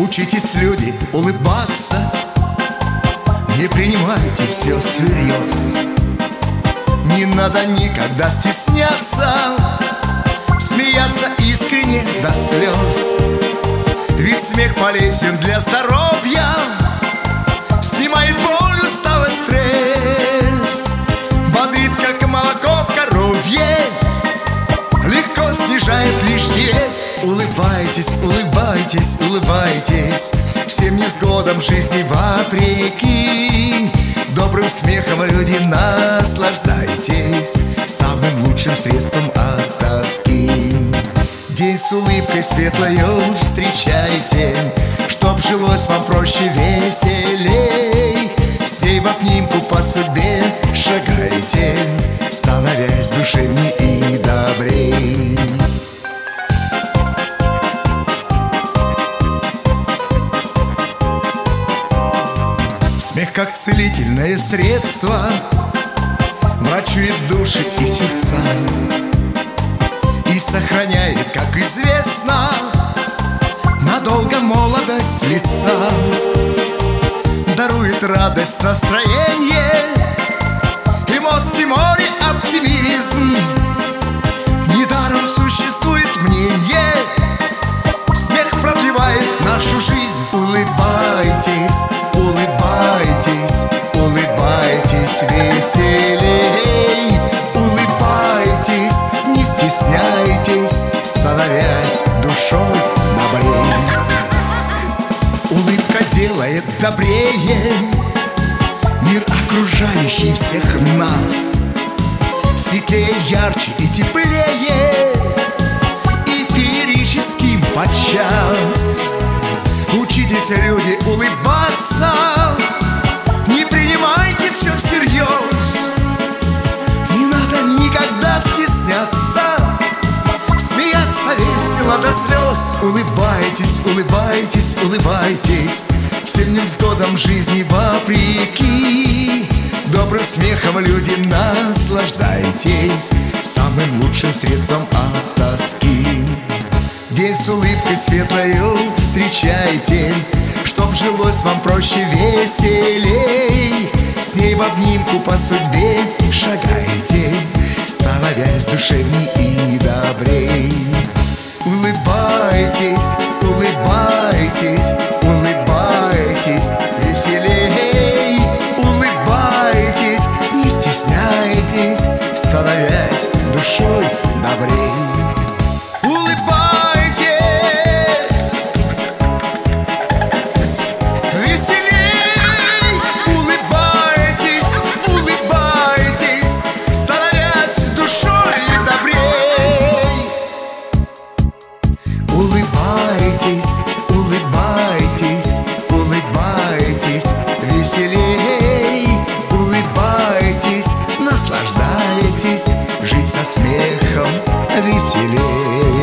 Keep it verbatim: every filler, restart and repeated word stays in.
Учитесь, люди, улыбаться, не принимайте все всерьез. Не надо никогда стесняться, смеяться искренне до слез. Ведь смех полезен для здоровья, снимает боль, усталость, стресс, бодрит, как молоко коровье, легко снижает лишний вес. Улыбайтесь, улыбайтесь, улыбайтесь всем невзгодам жизни вопреки. Добрым смехом, люди, наслаждайтесь самым лучшим средством от тоски. День с улыбкой светлою встречайте, чтоб жилось вам проще, веселей. С ней в обнимку по судьбе шагайте, становясь душевней и добрей. Смех как целительное средство врачует души и сердца и сохраняет, как известно, надолго молодость лица. Дарует радость, настроение, эмоции, море, оптимизм. Недаром существует мнение, смех продлевает нашу жизнь. Улыбайтесь, улыбайтесь, улыбайтесь веселей. Улыбайтесь, не стесняйтесь, становясь душой добрей. Улыбка делает добрее мир, окружающий всех нас, светлее, ярче и теплее, эфирическим подчас. Учитесь, люди, улыбаться, не принимайте все всерьез. Не надо никогда стесняться, смеяться весело до слез. Улыбайтесь, улыбайтесь, улыбайтесь всем невзгодам жизни вопреки. Добрым смехом, люди, наслаждайтесь самым лучшим средством от тоски. День с улыбкой светлою встречайте, чтоб жилось вам проще, веселей. С ней в обнимку по судьбе шагайте, становясь душевней и добрей. Улыбайтесь, улыбайтесь, улыбайтесь веселей. Улыбайтесь, не стесняйтесь, становясь душой добрей. Улыбайтесь, улыбайтесь, улыбайтесь веселей. Улыбайтесь, наслаждайтесь, жить со смехом веселей.